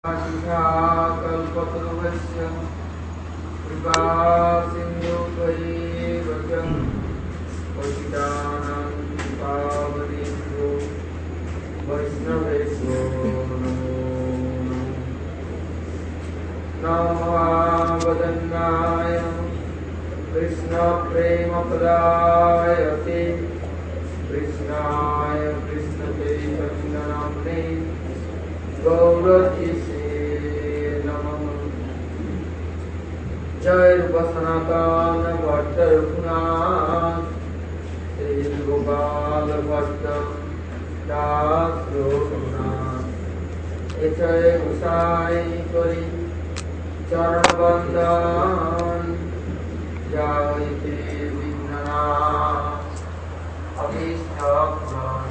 कल्पतरुवस्य कृपासिन्धुभैव पतितानां पावनेभ्यो वैष्णवेभ्यो नमो नमः वदन्नाय कृष्णप्रेमपदायते कृष्णाय कृष्णचैतन्यनाम्ने गौरतीसे नमः। जय सनातन भट्ट रघुनाथ श्री गोपाल भट्ट दास रघुनाथ जय गोसाई करी चरण बंदन जय विघ्ननाथ अभीष्टप्रदान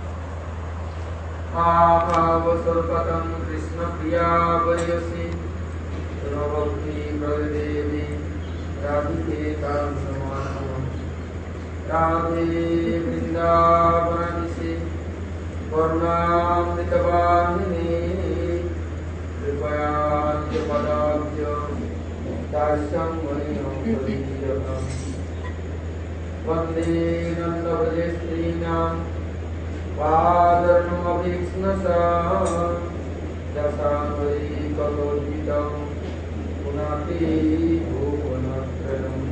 भावस्वरूपतं कृष्ण प्रिया वयसि सर्वभक्ति प्रदेवी राधिके कामसमानम् राधे वृन्दावनाधीशे करुणामृतवाहिनी कृपया पदाब्ज दास्यं मह्यं प्रदीयताम् वन्दे नन्दव्रजे स्त्रीणां पादर्णमभीक्ष्णसा दशान्वयी कलोद्भितं पुनाति भुवनत्रयम्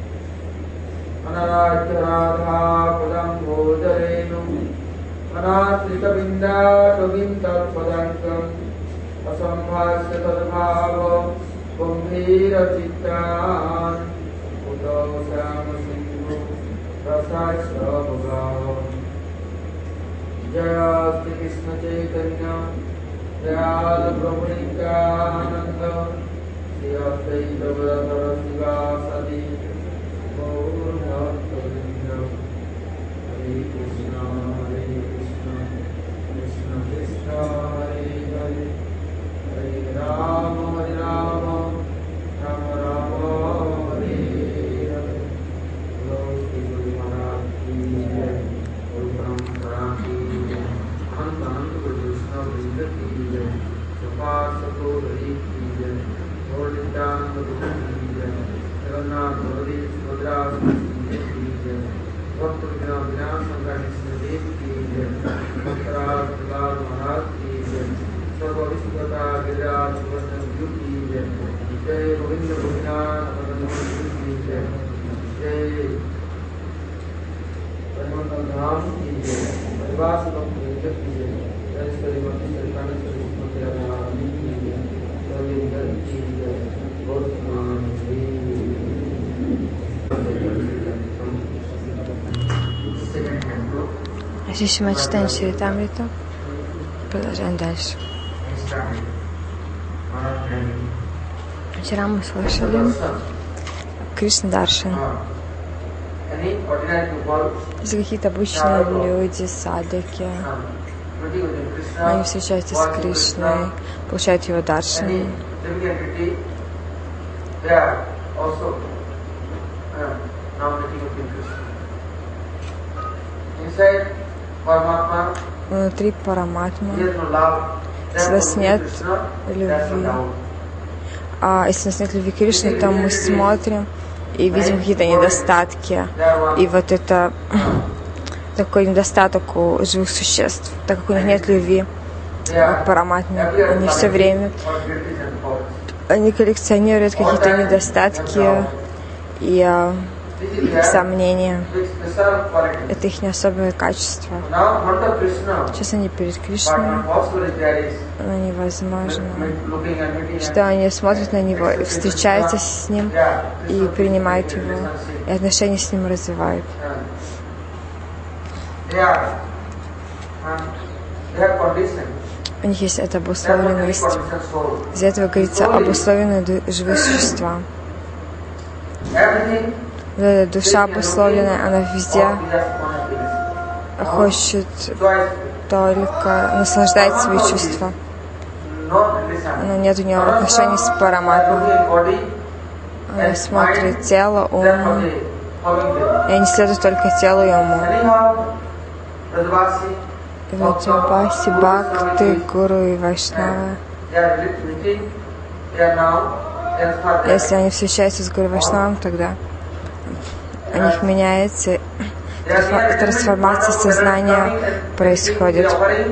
अनाराध्यराधा पदं भोजरेणु अनाश्रितबिन्दाटवीं तत्पदाङ्कम् असम्भाष्य तद्भाव गम्भीरचित्तान् उदौ श्यामसिन्धु रसाश्रमभावम् जय श्री कृष्ण चैतन्य दयाल प्रभु नित्यानंद श्री अद्वैत गदाधर शिवासादि गौर भक्तवृंद। हरे कृष्ण कृष्ण कृष्ण हरे हरे हरे राम राम राम हरे हरे। बोलो श्री गुरु महाराज की जय। गुरु परंपरा की अनंत कृष्ण वृंद की जय। सपासकोदरी की जय। गौरनित्यानंद गुरु की जय। जगन्नाथ गौरी सुभद्रा की जय। भक्त विनाशंकरी देव की जय। भक्तराज प्रहलाद महाराज की जय। सर्व विश्वता गिरिराज सुवर्णन की जय। जय गोविंद गोपीनाथ की जय। जय परिमंडल धाम की जय। परिवार लोक की जय। जय श्रीमती श्रीकांतेश्वरी की जय। रविंदर की जय। गौतमान Здесь мы читаем Чаритамриту. Продолжаем дальше. Вчера мы слышали Кришна Даршан. Если какие-то обычные люди, садхаки, они встречаются с Кришной, получают его даршан. Внутри Параматмы, если у нас нет любви, если у нас нет любви к Кришне, то мы смотрим и видим какие-то недостатки. И вот это такой недостаток у живых существ, так как у них нет любви к Параматме. Они все время коллекционируют какие-то недостатки и сомнения. Это их не особое качество. Сейчас они перед Кришной, но невозможно, что они смотрят на него, встречаются с ним и принимают его, и отношения с ним развивают. У них есть эта обусловленность. Из-за этого говорится обусловленные живые существа. Душа обусловленная, она везде хочет только наслаждать свои чувства. Но нет у нее отношений с Параматмой. Она смотрит тело, ум, и они следуют только телу и уму. Раджабаси, Бхакти, Гуру и Вайшнава Если они встречаются с Гуру Вайшнавом, тогда у них меняется, трансформация сознания происходит.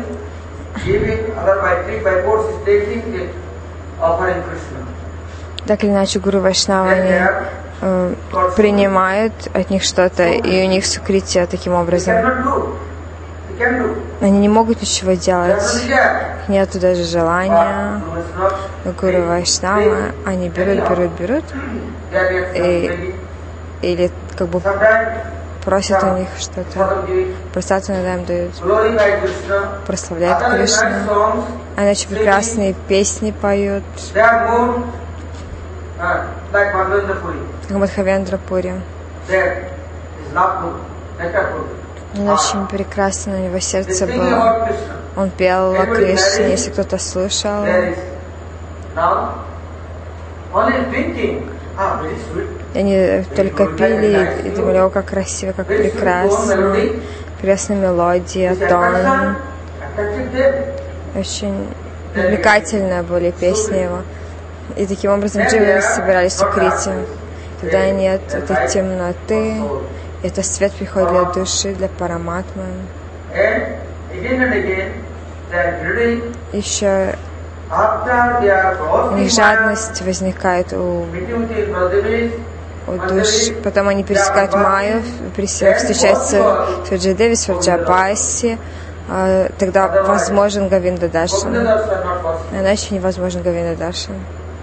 Так или иначе, Гуру Вайшнава они принимают от них что-то, и у них сукрития таким образом. Они не могут ничего делать. Нету даже желания. Но Гуру Вайшнава, они берут, или как бы просят у них что-то. Просят, иногда им дают. Прославляют Кришну. Они очень прекрасные песни поют. Как Мадхавендра Пури. Он очень прекрасен, у него сердце было. Он пел о Кришне, если кто-то слушал. Они только пили и думали, о, как красиво, как прекрасно. Прекрасная мелодия, тон. Очень увлекательные были песни его. И таким образом дживы собирали сукрити. Когда нет этой темноты, это свет приходит для души, для параматмы. Еще у них жадность возникает у душ. Потом они пересекают Майю, встречаются с Ваджадеви, с Ваджабаси. Тогда возможен Говинда Даршан. Иначе невозможен Говинда Даршан.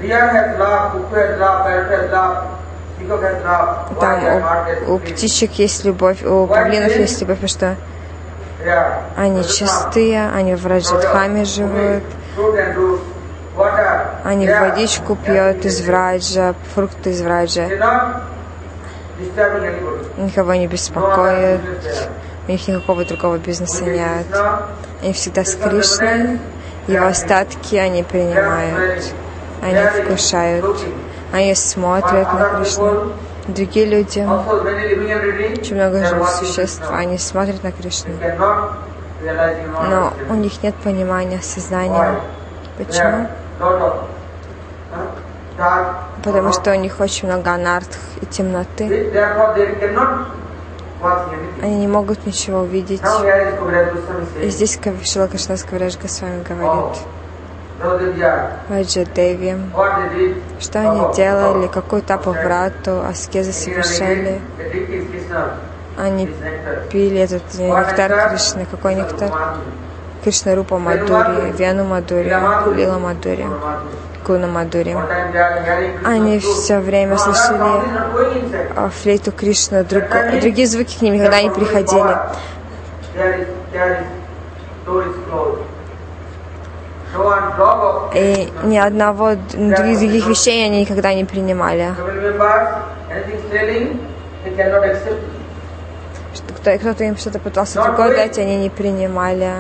Там у птичек есть любовь, у павлинов есть любовь, потому что они чистые, они в Раджадхаме живут, они водичку пьют из Враджа, фрукты из Враджа, никого не беспокоят, у них никакого другого бизнеса нет. Они всегда с Кришной, его остатки они принимают, они вкушают. Они смотрят на Кришну. Другие люди, очень много живых существ, они смотрят на Кришну. Но у них нет понимания, сознания. Почему? Потому что у них очень много анартх и темноты. Они не могут ничего увидеть. И здесь Шрила Кришнадас Кавирадж Госвами говорит: Ваджадеви, что они делали, какую тапаврату, аскезы совершали. Они пили этот нектар Кришны. Какой нектар? Кришна Рупа Мадури, Вену Мадури, Лила Мадури, Гуна Мадури. Они все время слышали флейту Кришны, другие звуки к ним никогда не приходили. И ни одного других вещей они никогда не принимали. Кто-то им что-то пытался другое дать, они не принимали.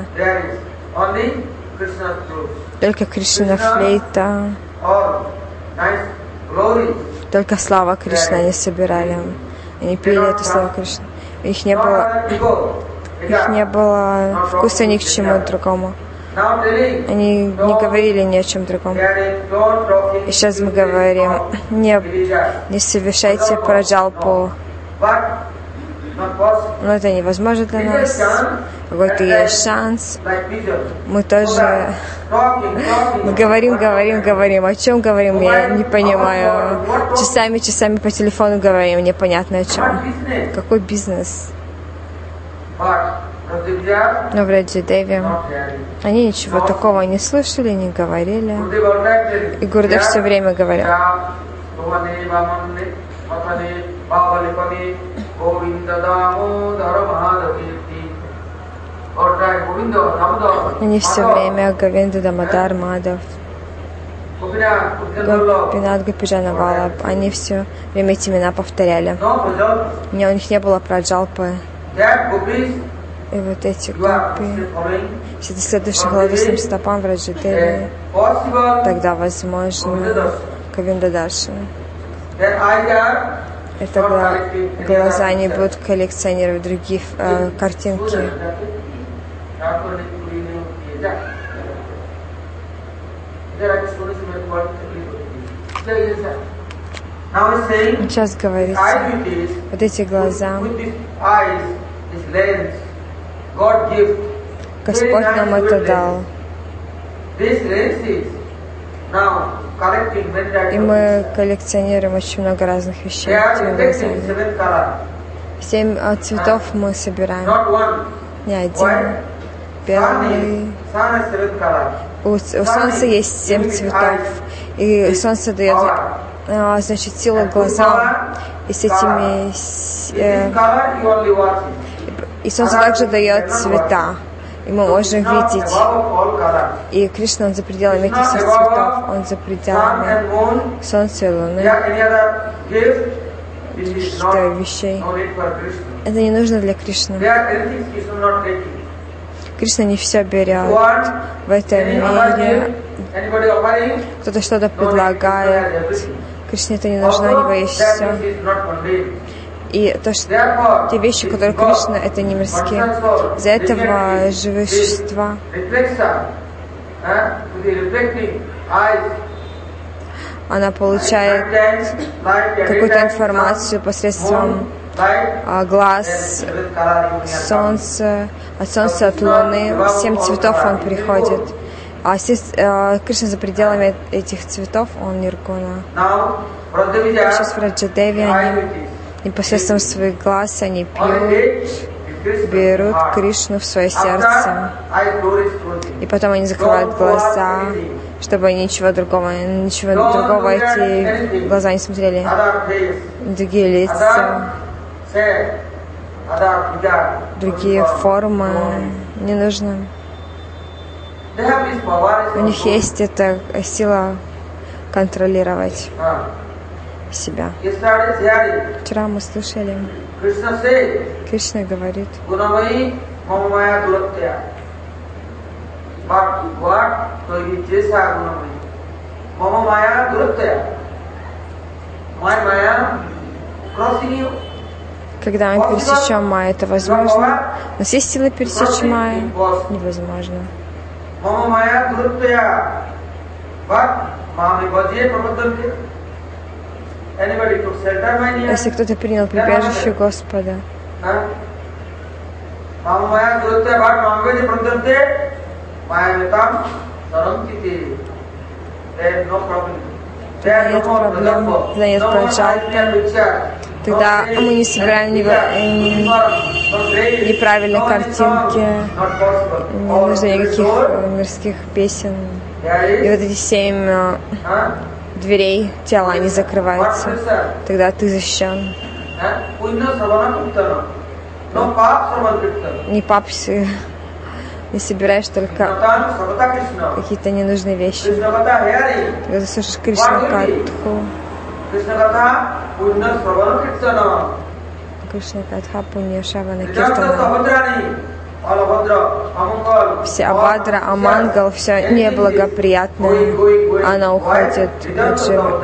Только Кришна флейта, только слава Кришны они собирали. Они пили эту славу Кришны. Их не было вкуса ни к чему другому. Они не говорили ни о чем другом. И сейчас мы говорим: не совершайте праджалпу. Но это невозможно для нас. Какой-то есть шанс. Мы тоже говорим. О чем говорим, я не понимаю. Часами по телефону говорим, непонятно о чем. Какой бизнес? Но в Раджадеве они ничего такого не слышали, не говорили. И Гурудев все время говорил: они все время Говинда Дамодар Мадав, Гопинат Гопиджана Валаб, они все время эти имена повторяли. У них не было праджалпы. И вот эти гопи, если ты следуешь лотосным стопам в Раджадеве, тогда возможно Говинда Даршан. Это глаза не будут коллекционировать другие картинки. Он сейчас говорит, вот эти глаза, Господь нам это дал. И мы коллекционируем очень много разных вещей этими глазами. 7 цветов мы собираем. Не один. Белый. У Солнца есть 7 цветов. И Солнце дает, значит, силу глазам. И с этими... И Солнце также дает цвета. И мы можем видеть. И Кришна, Он за пределами этих всех цветов. Он за пределами Солнца и Луны. Что вещей. Это не нужно для Кришны. Кришна не все берет в этом мире. Кто-то что-то предлагает. Кришне это не нужно, у него есть все. И то, что те вещи, которые Кришна, это не мирские. Из-за этого живые существа она получает какую-то информацию посредством глаз, солнца, от солнца, от луны. 7 цветов он приходит. А Кришна за пределами этих цветов, он Ниргуна. Сейчас в Раджадеве они непосредством своих глаз они пьют, берут Кришну в свое сердце. И потом они закрывают глаза, чтобы ничего другого эти глаза не смотрели. Другие лица, другие формы не нужно. У них есть эта сила контролировать себя. Вчера мы слушали, Кришна говорит, когда мы пересечем Майя, это возможно. У нас есть сила пересечь Майя? Невозможно. Если кто-то принял прибежище Господа, тогда нет проблем, тогда нет проджальпы, тогда мы не собираем неправильной картинки, не нужно никаких мирских песен. И вот эти 7 дверей тела, они закрываются. Тогда ты защищен. Не папси, не собираешь только какие-то ненужные вещи. Когда ты слушаешь Кришна Катху, Кришна Катха Пунья Шавана Киртана. Все Абадра, Амангал, все неблагоприятное, она уходит от живых.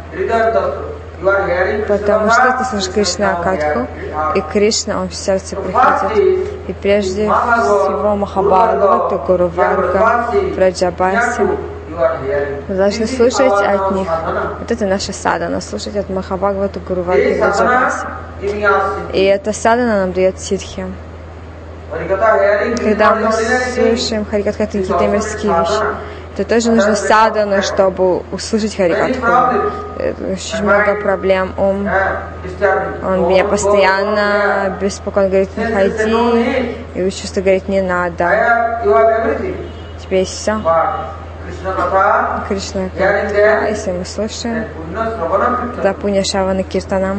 Потому что ты слышишь Кришна Катху, и Кришна, он в сердце приходит. И прежде всего Махабхагавата, Гуру Варга, Праджабаси. Мы должны слушать от них. Вот это наша садхана, слушать от Махабхагавата, Гуру Варги, Праджабаси. И эта садхана нам дает ситхи. Когда мы слушаем Харикатху, это какие-то мирские вещи, то тоже нужно садхану, чтобы услышать Харикатху. Очень много проблем. Он меня постоянно беспокоит, говорит, не ходи, и чувство говорит, не надо. У тебя есть все. Кришна Катха, если мы слушаем, тогда Пунья Шавана Киртанам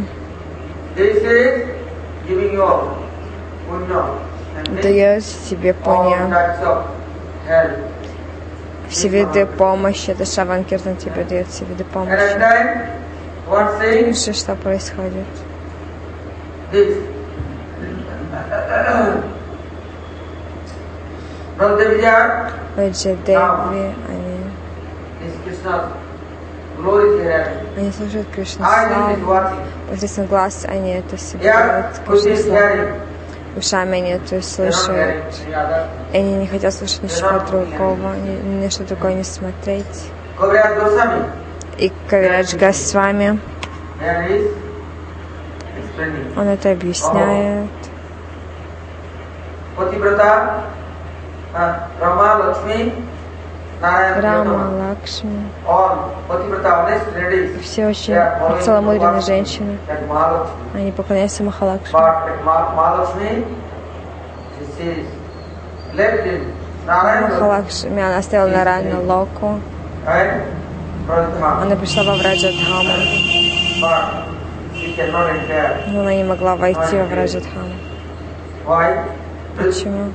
дает себе пунья. Все виды помощи, это Шаван Киртан тебе дает все виды помощи. Видишь, что происходит? Раджадеви, они слушают Кришну славу. Посредством глаз они это собирают, Кришну славу. Ушами они это слышат. Они не хотят слушать ничего другого, ни на что другое не смотреть. И Кавирадж Госвами, он это объясняет. Рама, Лакшми, все очень целомудренные женщины, они поклоняются Махалакшми. Махалакшми, она оставила Нарайана Локу, она пришла во Враджадхаму, но она не могла войти во Враджадхаму. Почему?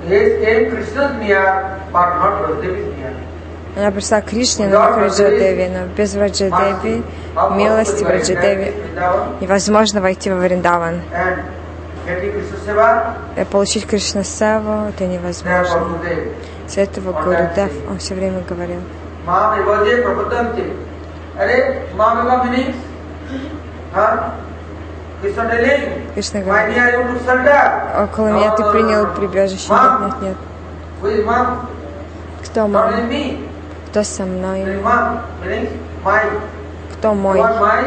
Она пришла к Кришне, но не к Враджадеви, но без Враджадеви, милости Враджадеви, невозможно войти во Вриндаван. И получить Кришна Севу это невозможно. С этого Гурудев, он все время говорил. Кришна говорит, около меня ты принял прибежище. Нет. Кто мама? Кто со мной? Кто мой?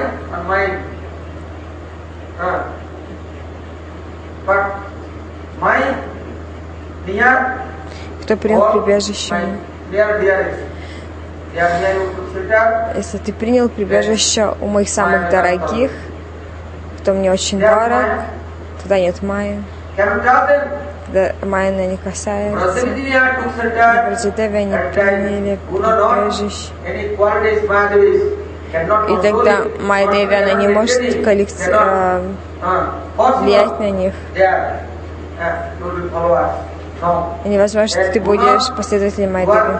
Кто принял прибежище? Если ты принял прибежище у моих самых дорогих, кто мне очень дорог, тогда нет майи. Когда майя не касается, Враджадеви они приняли прибежище. И тогда Майя Деви, она не может влиять на них. И невозможно, что ты будешь последователем Майя Деви.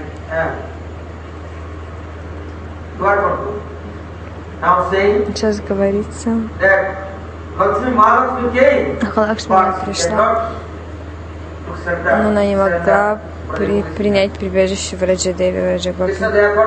Сейчас говорится, Махалакшми пришла, но она не могла принять прибежище Враджадеви, Враджагопи.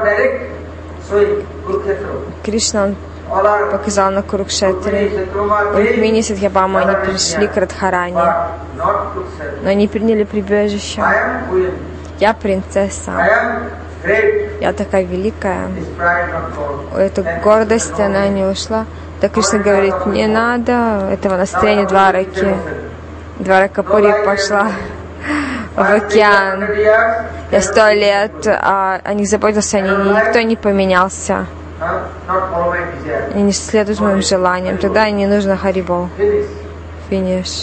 Кришна, он показал на Курукшетре. Рукмини и Сатьябама, они пришли к Радхарани, но они приняли прибежище. Я принцесса. Я такая великая. Эта гордость, она не ушла. Так Кришна говорит, не надо этого настроения Двараки. Дваракапури пошла в океан. Я 100 лет о них заботился, никто не поменялся. Они не следуют моим желаниям. Тогда не нужно Харибол. Финиш.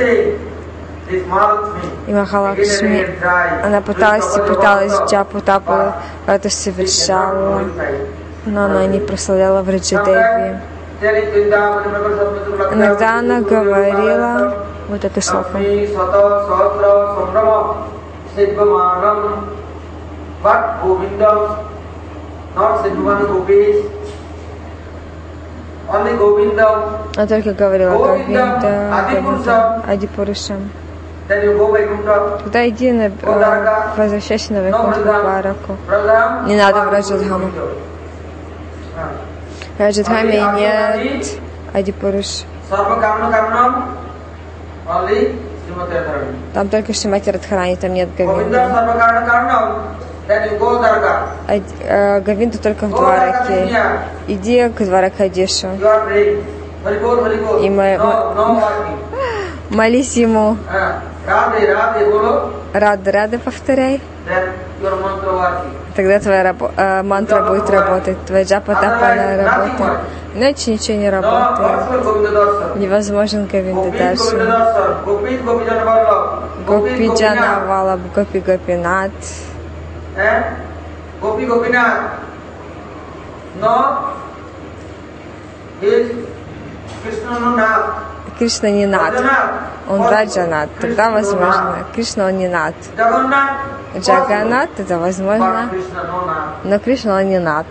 И Махалакшми, она пыталась джапу тапу это совершала, но она не прославляла Враджадеви. Иногда она говорила вот это слово. Она только говорила Говинда, Адипурушам. Тогда иди, возвращайся на Вайкунтха-Двараку. Не надо в Раджадхаму. В Раджадхаме нет Адипуруш. Там только Шримати Радхарани, там нет Говинда. Говинда только в Двараке. Иди к Дваракадишу. И молись ему. Рада, повторяй. Тогда твоя мантра будет работать, твоя джапа-тапана работает. Иначе ничего не работает. Невозможен Говинда Даршан. Гопи Джана Валаб, Гопи Гопинат. Gopi Gopinath, no, is Krishna no Nath. Кришна не над, он Раджанат, тогда возможно. Кришна он не над. Джаганат это возможно, но Кришна он не над.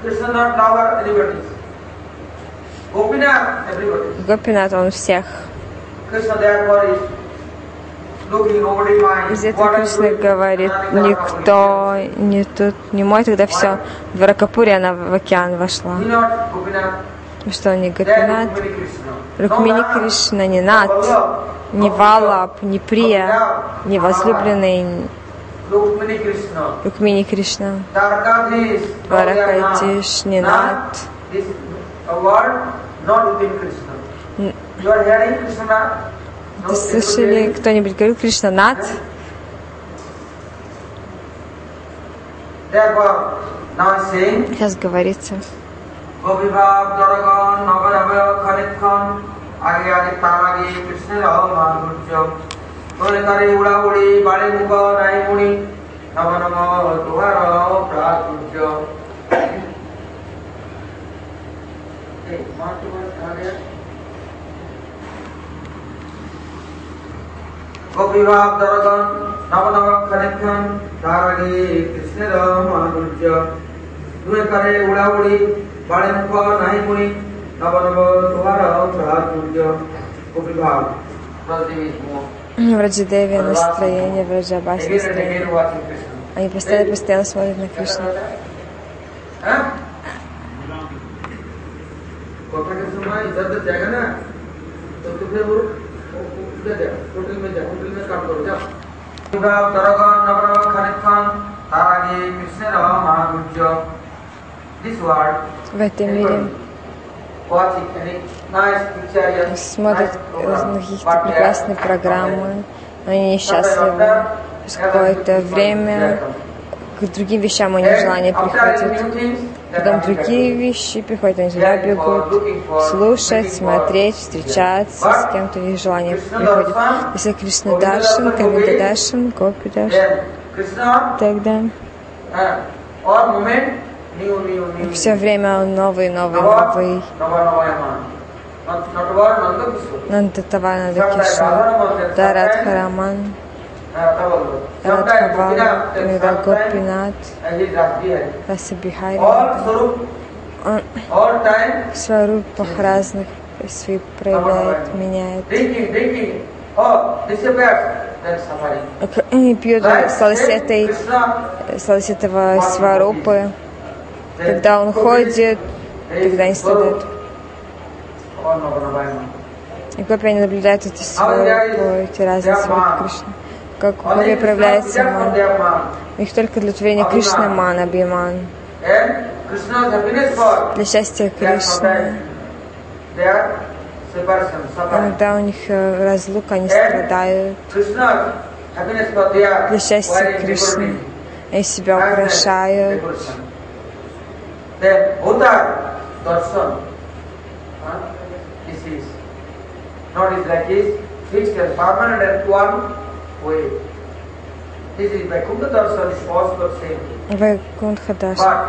Гопинат он всех. Из этого Кришна говорит, никто не тут, не мой, тогда все. Дваракапури, она в океан вошла. Что он не Гопинат? Рукмини Кришна не Нат, не Валаб, не Прия, не возлюбленный, Рукмини Кришна, Дваракадиш, Нинат. Ты слышали, кто-нибудь говорил Кришна Нат? Сейчас говорится. Gopivav Daragan, Navanava Kanekhan, Taragi, Krishna Madhurja, Duyakare Udavudi, Balimukha Naimuni, Navanava Tuhara Pradurja, Gopivav. Враджадеви настроение, Враджабаси настроение. Они постоянно смотрят на Кришну. В этом мире смотрят какие-то прекрасные программы, но они несчастливы. Через какое-то время к другим вещам у них желание приходит. Потом другие вещи приходят, они туда бегут, слушать, смотреть, встречаться, с кем-то у них желание приходит. Если Кришна Даршан, Говинда Даршан, Гопи Даршан, тогда все время он новый. Нандатава Нандакишна, Радхараман, Радхавал, иногда Гопинат, Расабихари. Он в сварупах разных свои проявляет, меняет. И пьет сладость этого сварупы. Когда он ходит, тогда они страдают. И гопи они наблюдают эти сварупы, эти разные сварупы Кришны. Как в гопи проявляется ман. У них только для творения Кришны ман, абхиман. Для счастья Кришны. Иногда у них разлука, они страдают. Для счастья Кришны. Они себя украшают. Вайкунтха Даршан.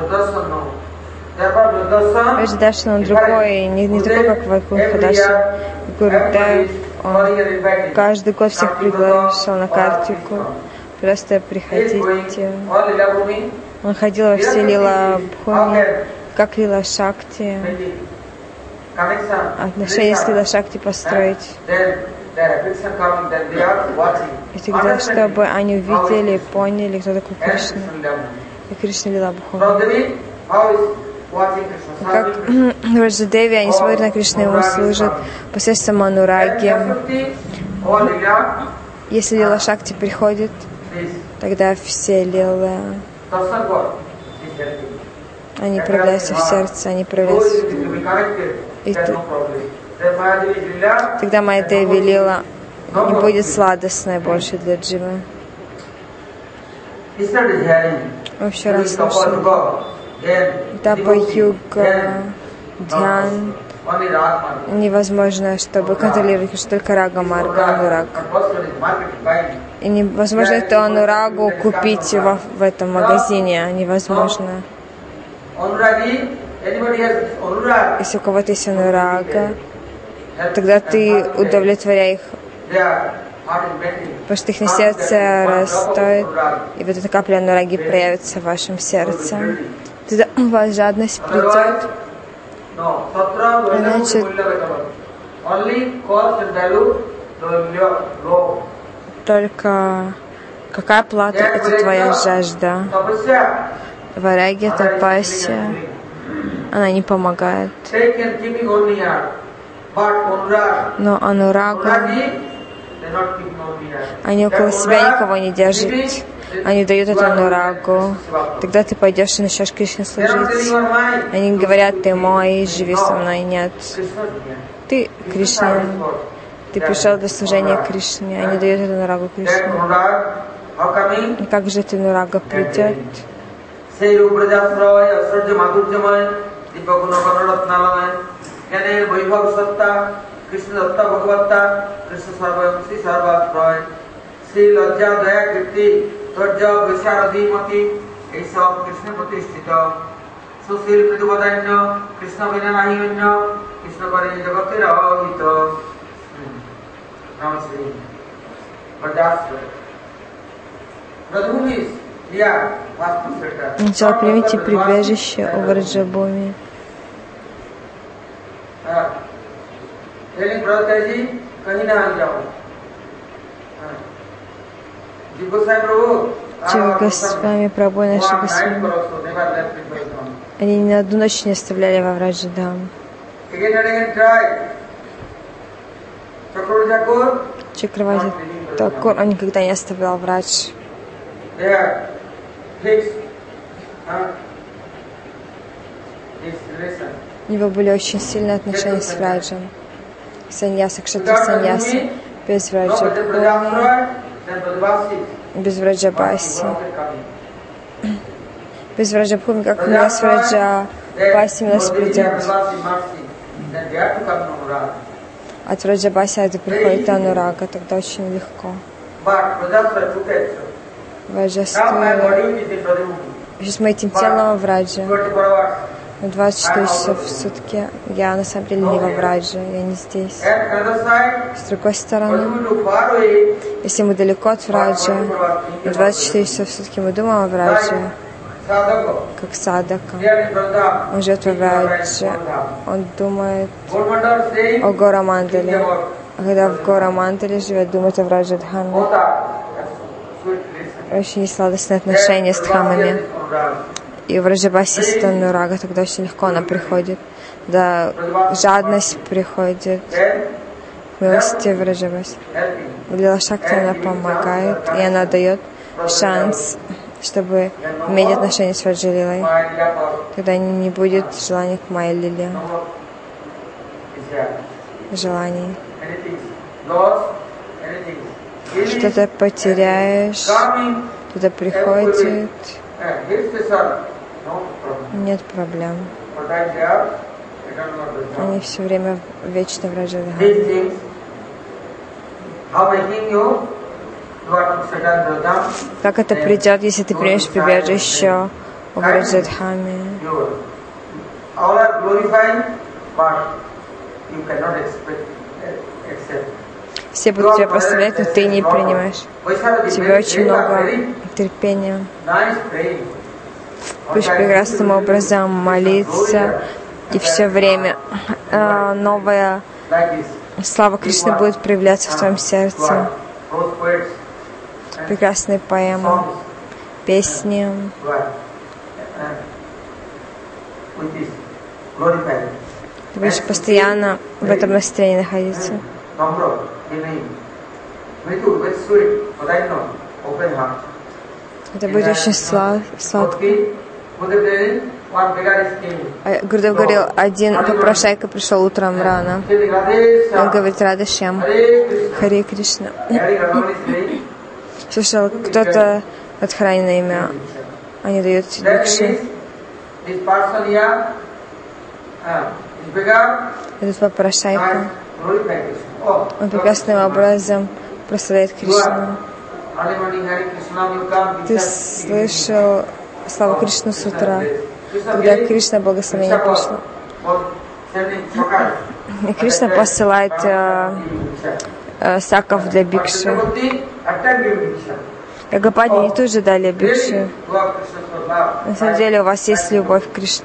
Даршан он другой, не такой, как Вайкунтха Даршан. Гурудев, он каждый год всех приглашал на картику. Просто приходите. Он ходил во все лила Бхуми, как лила Шакти. Отношения с лила Шакти построить. И тогда, чтобы они увидели, поняли, кто такой Кришна. И Кришна лила Бхуми. Как Враджадеви, они смотрят на Кришну, ему служат посредством анураги. Если лила Шакти приходит, тогда все лилы, они проявляются в сердце, они проявляются. И тогда Майя-деви лила не будет сладостной больше для дживы. Мы еще раз слушали. Тапа-юга, Дьян. Невозможно, чтобы контролировать лишь только рага-марга, анураг. И невозможно эту анурагу купить в этом магазине. Невозможно. Если у кого-то есть анурага, тогда ты удовлетворяй их, потому что их на сердце растет, и вот эта капля анураги проявится в вашем сердце. Тогда у вас жадность придет. Значит, только какая плата? Это твоя жажда. Вараги, тапасия, она не помогает. Но анурага, они около себя никого не держат. они дают это Анурагу. Тогда ты пойдешь и начнешь Кришне служить. Они говорят, ты мой, живи со мной. Нет. Ты Кришна. Ты пришел для служения Кришне. Они дают это Анурагу Кришне. И как же это Анурага придет? Krishna Datta Bhagavata, Krishna Sarvayam Sri Sarvatraya, Sri Lajja Daya Kirti, Torja Visharadhi Mati, Esa Krishna Pratishtita, Susil Priduvadanya, Krishna Vinanahivanya, Krishna Parini Jagati Ravita, Namaste, Vajasra. Radhubhumi is here, Vastu Seta. Сначала примите прибежище у Враджабхуми. Госвами Прабhu, наши Госвами, они ни на одну ночь не оставляли во Враджадхам. Чакравати Такур, он никогда не оставлял Врадж. У него были очень сильные отношения с Враджем. Саньяса, кшатри саньяса, без Враджабхуми, без Враджабаси. Без Враджабхуми, как у нас Враджабаси нас придет. От Враджабаси это приходит Анурага, тогда очень легко. Враджастуя. Сейчас мы этим телом в Враджа. 24 часа в сутки. Я на самом деле не во Врадже, я не здесь. С другой стороны, если мы далеко от Враджа, 24 часа в сутки мы думаем о Врадже, как садака. Он живет во Врадже, он думает о Горамандале. А когда в Горамандале живет, думает о Враджадхаме. Очень сладостные отношения с дхамами. И в Враджабаси есть Анурага, тогда очень легко она приходит. Да, жадность приходит к милости Враджабаси. Лила Шакти она помогает, и она дает шанс, чтобы иметь отношения с Враджалилой. Тогда не будет желания к Майя Лиле. Желаний. Что-то потеряешь, что-то приходит. Нет проблем. Они все время вечно в Враджадхаме. Как это придет, если ты примешь прибежище в Враджадхаме? Все будут тебя прославлять, но ты не принимаешь. Тебе очень много терпения. Будешь прекрасным образом молиться, и все время новая слава Кришны будет проявляться в твоем сердце. Прекрасные поэмы, песни. Ты будешь постоянно в этом настроении находиться. Это будет очень сладко. Гурдев говорил, один попрошайка пришел утром рано. Он говорит, Рада Шьям, Харе Кришна. Слышал, кто-то от Храни на имя. Они дают дикши. Этот попрошайка. Он прекрасным образом прославляет Кришну. Ты слышал славу Кришны с утра, когда Кришна благословение пришло. И Кришна посылает саков для бикши. Рагапади не тоже дали бикши. На самом деле у вас есть любовь к Кришне.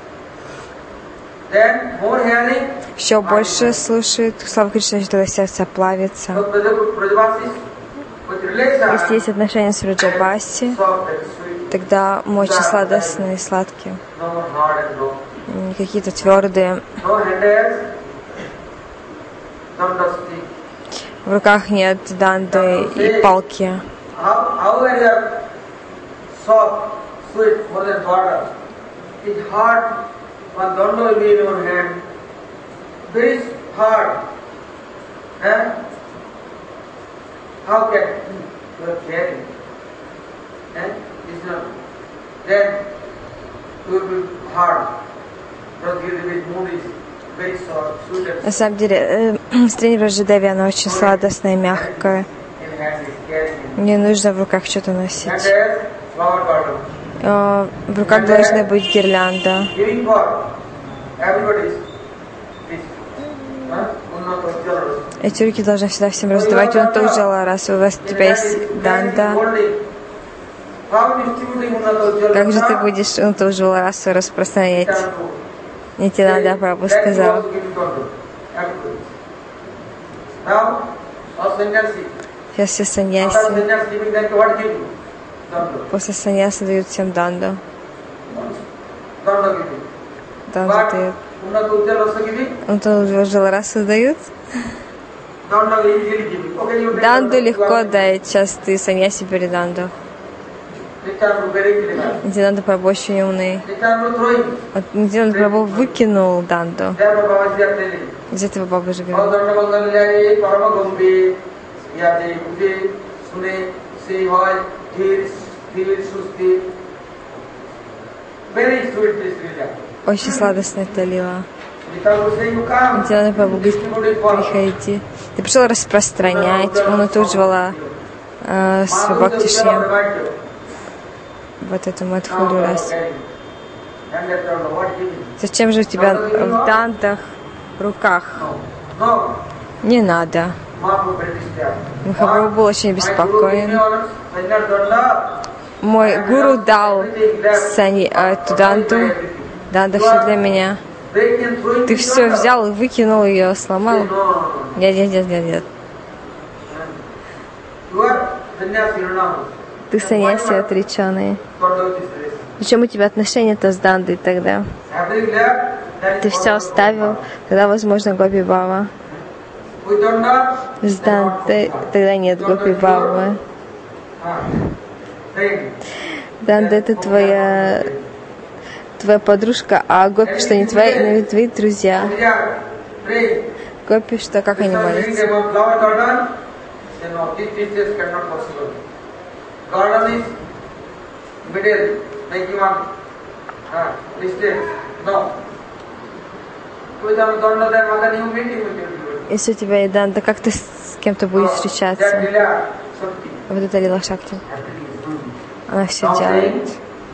Еще больше слушает славу Кришны, тогда сердце плавится. Если есть отношения с Враджабаси, тогда мы очень сладостные и сладкие. Не какие-то твердые. В руках нет данды и палки. soft, sweet, more than butter. It's hard. One danda will be in your hand. Very hard. How can you are carrying? It's not. Then it will be hard. Because the mood is very soft, sweet and На самом деле, стрень Враджадеви, она очень сладостная и мягкая. Не нужно в руках что-то носить. В руках должна быть гирлянда. Эти руки должны всегда всем раздавать. Он тоже раз у тебя есть данда. Как же ты будешь он тоже раз распространять? Нитянанда Прабху сказал. Сейчас все саньяси. После саньяса дают всем данду. Данду дают. Он тоже раз дают. Данду легко дать. Сейчас ты саньяси перед данду. Нитянанда Прабху очень умный. Нитянанда Прабху выкинул данду. Из этого Баба же говорит. Очень сладостная эта лила. Нитянанда Прабху говорит, приходи. Ты пришел распространять. Он утудживала свой бхактишьям. Вот эту Мадхуру раз. Зачем же у тебя в дантах, в руках? Не надо. Махапрабху был очень обеспокоен. Мой гуру дал эту данту. Данда все для меня. Ты все взял и выкинул ее, сломал? Нет. Ты саньяси отреченный. Причем у тебя отношения-то с дандой тогда? Ты все оставил, тогда возможно Гопи Бава. С дандой тогда нет Гопи Бавы. Данда это твоя подружка, а Гопи что не твои, но твои друзья. Гопи что, как они молятся? Garden is middle, like you want distance. No. Если у тебя есть данда, как ты с кем-то будешь встречаться? Вот это Лила Шакти. Она все делает.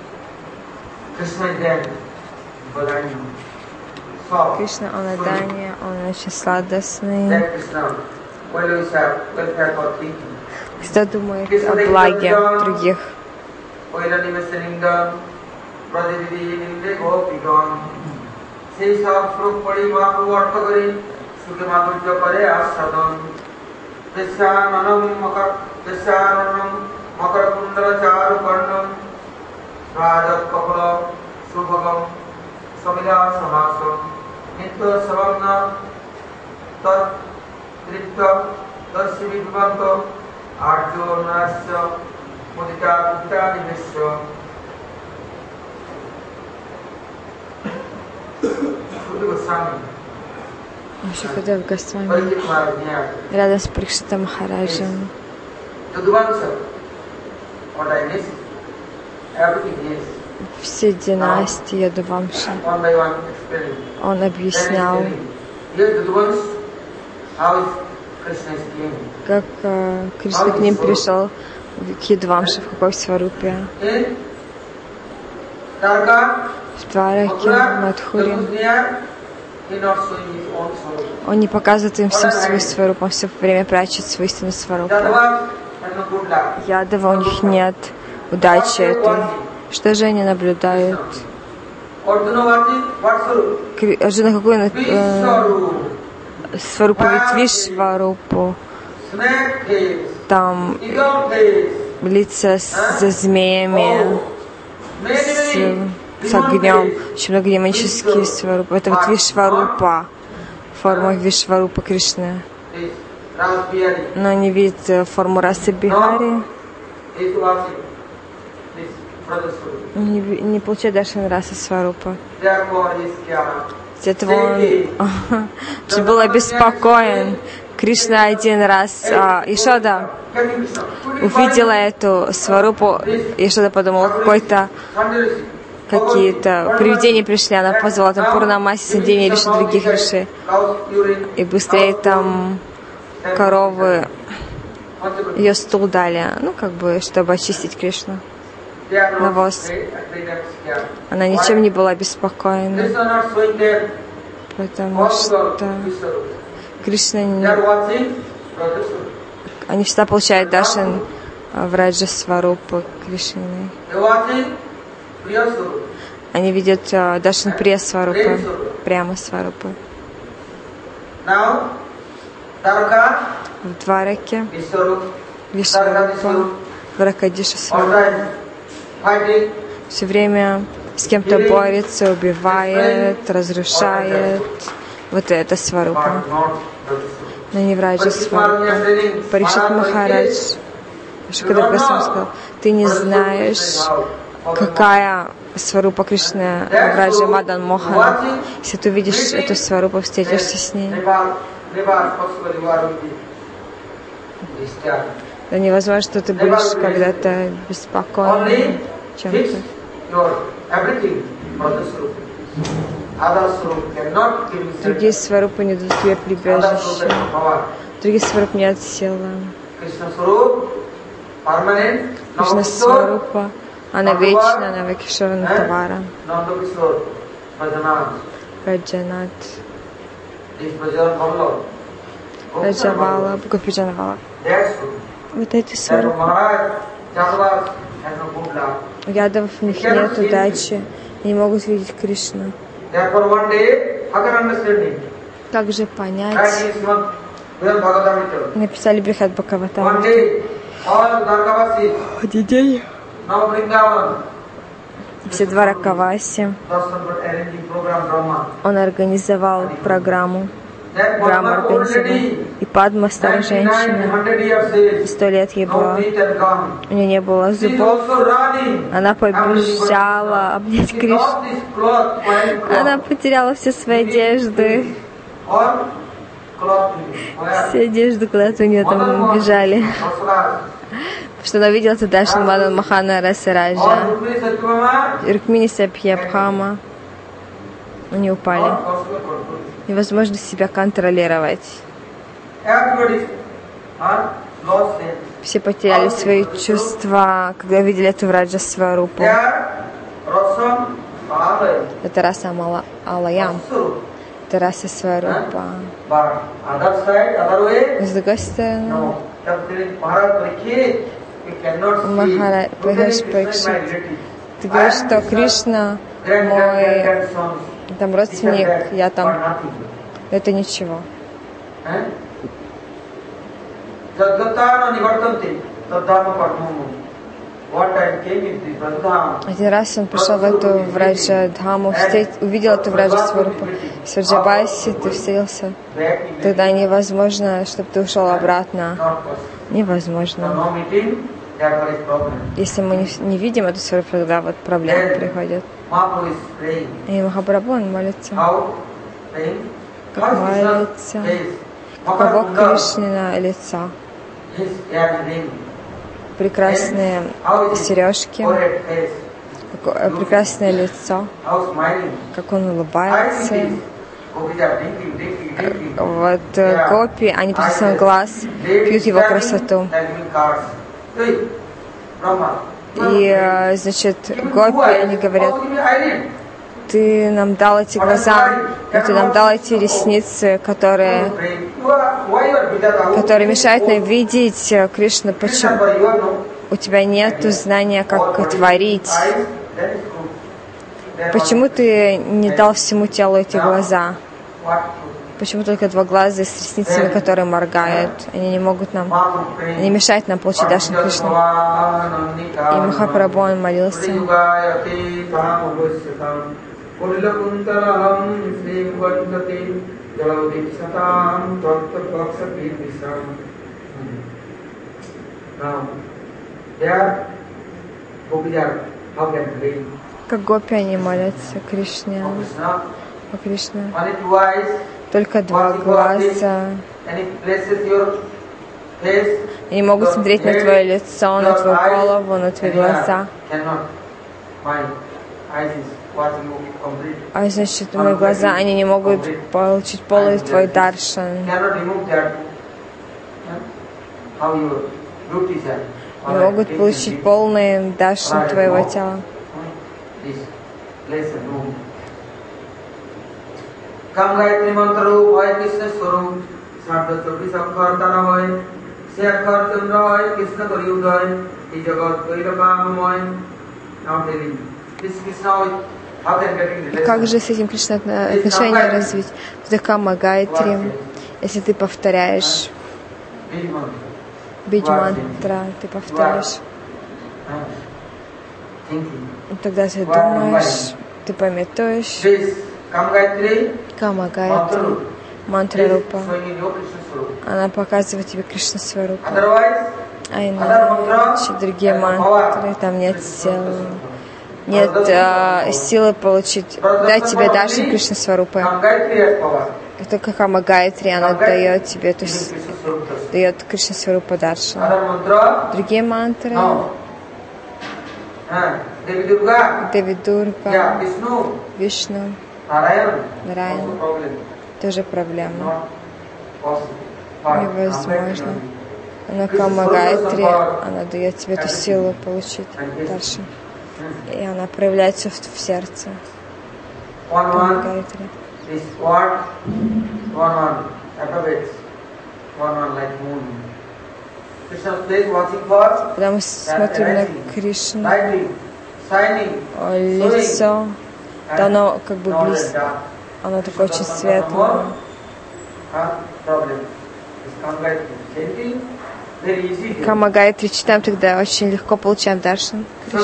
Кришна, он Адани, он очень сладостный. Всегда думает о благе других. Шукадев Госвами рядом с Парикшита Махараджем. Все династии Ядувамши. Он объяснял, как Кришна к ним пришел к Ядувамши, в какой сварупе. В Двараке, в Мадхуре. Он не показывает им всем свой сваруп, он все время прячет свой истинный сваруп. Ядова, у них нет удачи этой. Что же они наблюдают? Арджуна какой сварупу? Ведь Вишварупу. Там лица со змеями, с огнем, очень много демонические сварупы. Это вот Вишварупа, форма Вишварупа Кришны. Но они видят форму расы Бихари. не получает Даршан Раса Сварупа. Therefore he is scared. Из этого он очень был обеспокоен. Кришна один раз, Ишода увидела эту Сварупу, Ишода подумала, какие-то привидения пришли, она позвала там Пурнамаси, Сандини, Риши, других Риши, и быстрее там коровы ее стул дали, ну как бы, чтобы очистить Кришну, навоз. Она ничем не была обеспокоена, потому что Кришна они всегда получают Даршан в Раджа Сварупа Кришны. Они видят Даршан Прия Сварупа, прямо Сварупа. В Двараке Вишварупа, Дваракадиша Сварупа. Все время с кем-то борется, убивает, разрушает. Вот это Сварупа. Но не в Раджа Сварупа. Паришат Махарадж Шукадев Госвами сказал, ты не знаешь, какая Сварупа Кришны в Раджа Мадан Мохан. Если ты увидишь эту Сварупу, встретишься с ней. Да невозможно, что ты будешь когда-то беспокоен чем-то. Другие Сварупы не дадут тебе прибежище. Другие Сварупы не от силы. Кришна Сварупа, она вечна, она Вакишарана Тавара. Раджанат. Раджавала, Гопиджанавала. Вот эти Сварупы. У ядов в них нет удачи, не могут видеть Кришну. Как же понять? Написали Брихат Бхагаватам. Один день все Дваракаваси он организовал программу. Брахма организовал. И Падма, старая женщина, 100 лет ей было. У нее не было зубов. Она побежала обнять Кришну. Она потеряла все свои одежды. Все одежды куда-то у нее там бежали. Потому что она видела Даршан Мадан Мохана Расараджа. Рукмини Сабхьябхама. Они упали. Невозможно себя контролировать. Все потеряли свои чувства, когда видели эту Раджа Сварупу. Это раса Алаям. Это раса Сварупа. С другой стороны, Махарадж Парикшит, ты говоришь, что Кришна мой там родственник, я там. Это ничего. Один раз он пришел в эту Враджа-дхаму, увидел эту Враджа-сварупу. С Враджабаси ты встретился, тогда невозможно, чтобы ты ушел обратно. Невозможно. Если мы не видим эту сварупу, тогда вот проблемы приходят. И Махапрабху, он молится. Как молится? Каково Кришнина лица? Прекрасные сережки, прекрасное лицо, как он улыбается. Вот гопи, они посредством глаз пьют его красоту. И, значит, гопи, они говорят, ты нам дал эти глаза, ты нам дал эти ресницы, которые мешают нам видеть Кришну. Почему у тебя нет знания, как творить? Почему ты не дал всему телу эти глаза? Почему только 2 глаза с ресницами, которые моргают? Они не могут нам, они мешают нам получить Даршан Кришну. И Махапрабху, он молился. Как гопи они молятся Кришне. О Кришне. Только два глаза. Они могут смотреть на твое лицо, на твою голову, на твои глаза. А значит, мои глаза, они не могут получить полный твой даршан. Не могут получить полный даршан твоего тела. Kam Gayatri mantra hoy Krishna swarup, sabda 24 অক্ষর তারা হয়, সে অক্ষর চন্দ্র হয়, কৃষ্ণ করি উদয়, এই জগৎ কৈলকামময়. Now telling this Krishna, how can getting relation? Как же с этим Кришна отношения развить? Это Кама Гайатри, если ты повторяешь бидж-мантра, ты повторяешь, тогда ты думаешь, ты пометуешь. Кама Гайатри, мантра Рупа, она показывает тебе Кришна Сварупа. А иначе другие мантры, там нет сил, нет силы получить, дать тебе даршан Кришна Сварупы. Только Кама Гайатри, она дает тебе, то есть дает Кришна Сварупа даршан. Другие мантры, Деви Дурга, Вишну, Нараян, тоже проблема. Невозможно. Но Кама Гайатри, она дает тебе эту силу получить дальше. И она проявляется в сердце. Кама Гайатри. Когда мы смотрим на Кришну, лицо, то оно как бы близко, оно такое очень светлое. Кама Гайатри читаем, тогда очень легко получаем даршан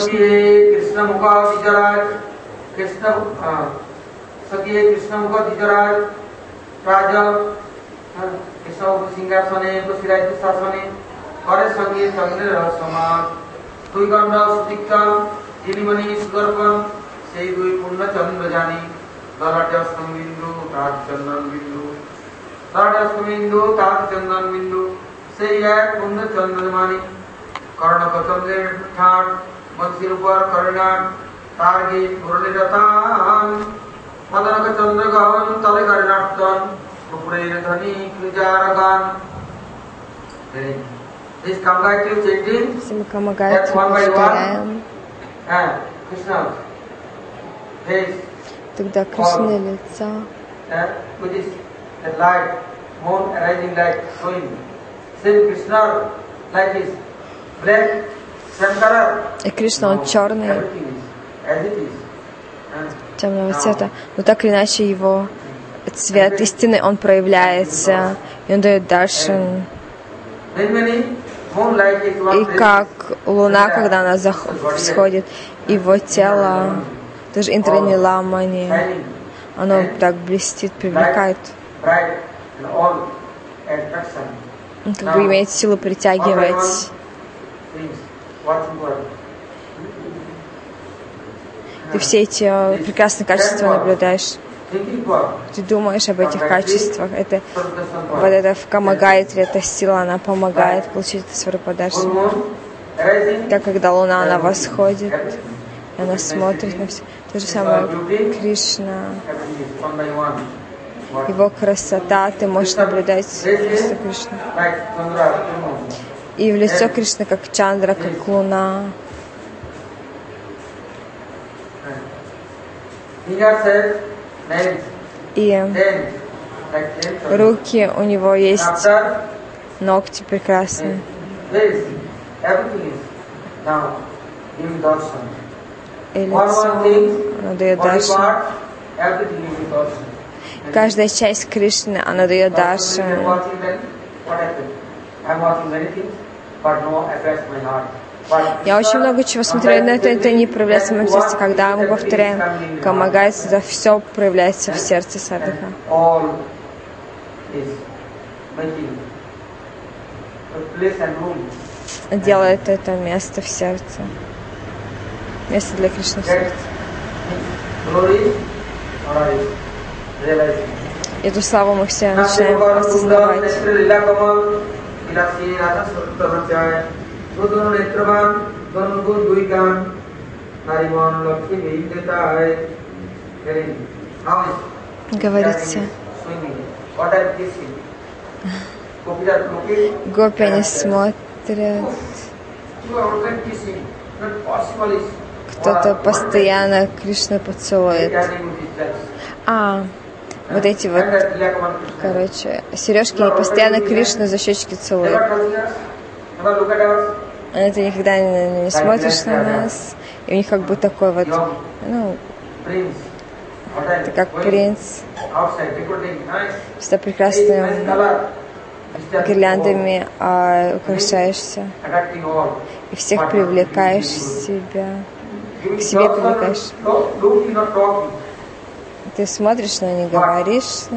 সেই দুই পূর্ণ চন্দ্র জানি ললাটে অষ্টম বিন্দু তার চন্দন বিন্দু ললাটে অষ্টম বিন্দু তার চন্দন বিন্দু সেই এক পূর্ণ চন্দ্র মানি কর্ণক চন্দ্রের ঠাট মনসির উপর কর্ণাট তার গীত মুরলীর তান মদনক চন্দ্র গহন তলে কর্ণাটন উপরের ধ্বনি পূজার গান. This Kama Gayatri chanting, Kama Gayatri повторяем. Krishna. Тогда Кришна лица, и Кришна, он черный, темного цвета, но так или иначе его цвет истины, он проявляется, и он дает даршан. И как луна, когда она всходит, его тело, даже Индраниламани, оно так блестит, привлекает. Он как бы имеет силу притягивать. Ты все эти прекрасные качества наблюдаешь. Ты думаешь об этих качествах. Это вот это в Кама Гайатри, эта сила, она помогает получить это Сварупа даршан. Как когда луна, она восходит, и она смотрит на все. То же самое Кришна. Его красота, ты можешь наблюдать в лицо Кришны. И в лицо Кришны, как Чандра, как луна. И руки у него есть, ногти прекрасные. И лицо, оно дает даршан. Каждая часть Кришны, она дает даршан. Я очень много чего смотрю, но это не проявляется в моем сердце. Когда мы повторяем Кама Гайатри, это все проявляется в сердце садхака. Делает это место в сердце. место для Кришны в сердце. Эту славу мы все начинаем осознавать. Говорится, гопи они смотрят, кто-то постоянно Кришну поцелует. Вот эти вот, сережки постоянно Кришну за щечки целуют. Ты никогда не смотришь на нас, и у них как бы такой вот, ты как принц, всегда прекрасными гирляндами украшаешься, и всех привлекаешь к себе привлекаешь. Ты смотришь, но не говоришь,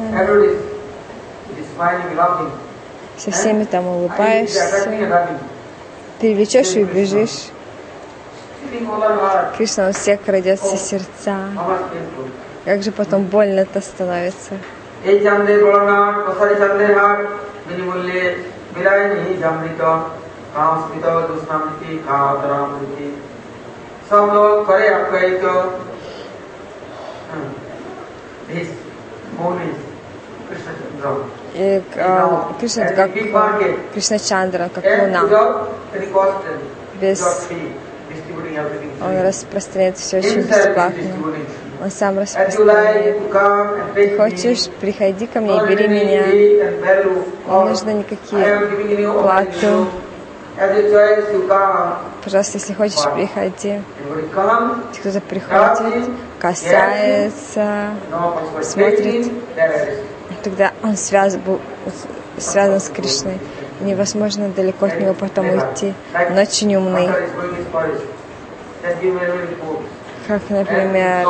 со всеми там улыбаешься, привлечешь и убежишь. Кришна, он всех крадет все сердца. Как же потом больно-то становится. И Кришна это как Кришна Чандра, как луна. Он распространяет все очень бесплатно. Он сам распространяет. Ты хочешь, приходи ко мне и бери меня. Не нужно никакие платы. Пожалуйста, если хочешь, приходи. Кто-то приходит, касается, смотрит. Тогда он связан с Кришной. Невозможно далеко от него потом уйти. Он очень умный. Как, например,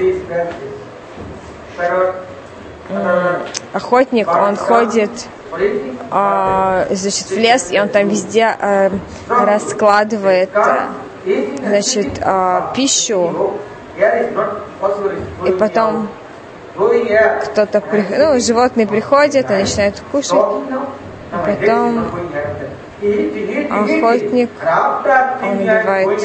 охотник, он ходит, значит, в лес, и он там везде раскладывает, значит, пищу, и потом кто-то, животные приходят и начинают кушать, и потом охотник, он убивает.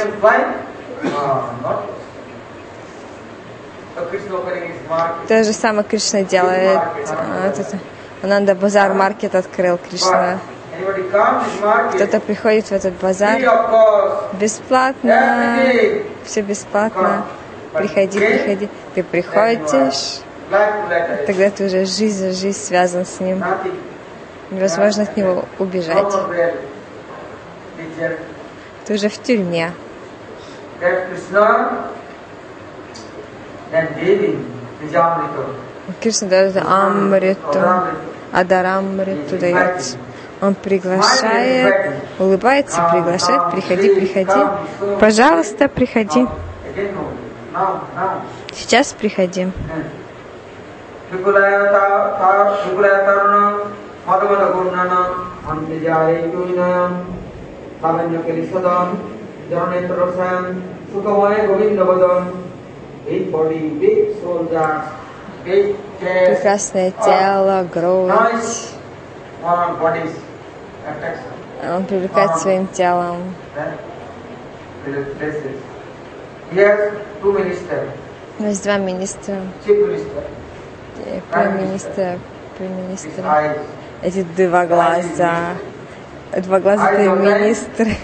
То же самое Кришна делает. Ананда базар маркет открыл Кришна. Кто-то приходит в этот базар бесплатно, все бесплатно. Приходи. Ты приходишь, тогда ты уже жизнь связан с ним. Невозможно от него убежать. Ты уже в тюрьме. Кришна дает амриту, адарамриту дает. Он приглашает, улыбается, приглашает, приходи. Пожалуйста, приходи. Сейчас приходи. Прекрасное тело, грудь. Он привлекает своим телом. У нас два министра. Премьер-министр. Эти два глаза премьер-министры.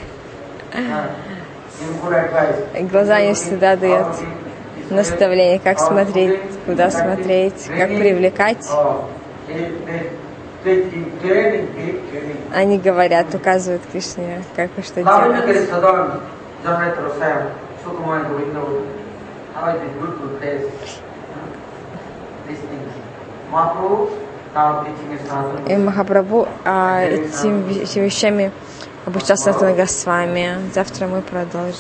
Глаза они всегда дают наставление, как смотреть, куда смотреть, как привлекать. Они говорят, указывают Кришне, как и что делать. И Махапрабху этими вещами обучался Санатана Госвами. Завтра мы продолжим.